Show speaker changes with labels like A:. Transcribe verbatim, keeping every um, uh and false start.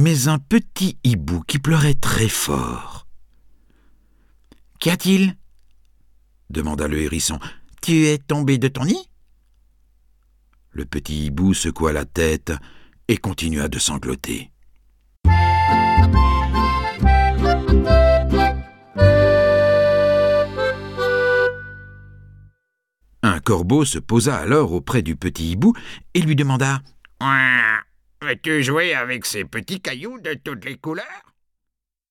A: mais un petit hibou qui pleurait très fort. « Qu'y a-t-il » demanda le hérisson. « Tu es tombé de ton nid ?» Le petit hibou secoua la tête et continua de sangloter. Un corbeau se posa alors auprès du petit hibou et lui demanda «
B: Veux-tu jouer avec ces petits cailloux de toutes les couleurs ?»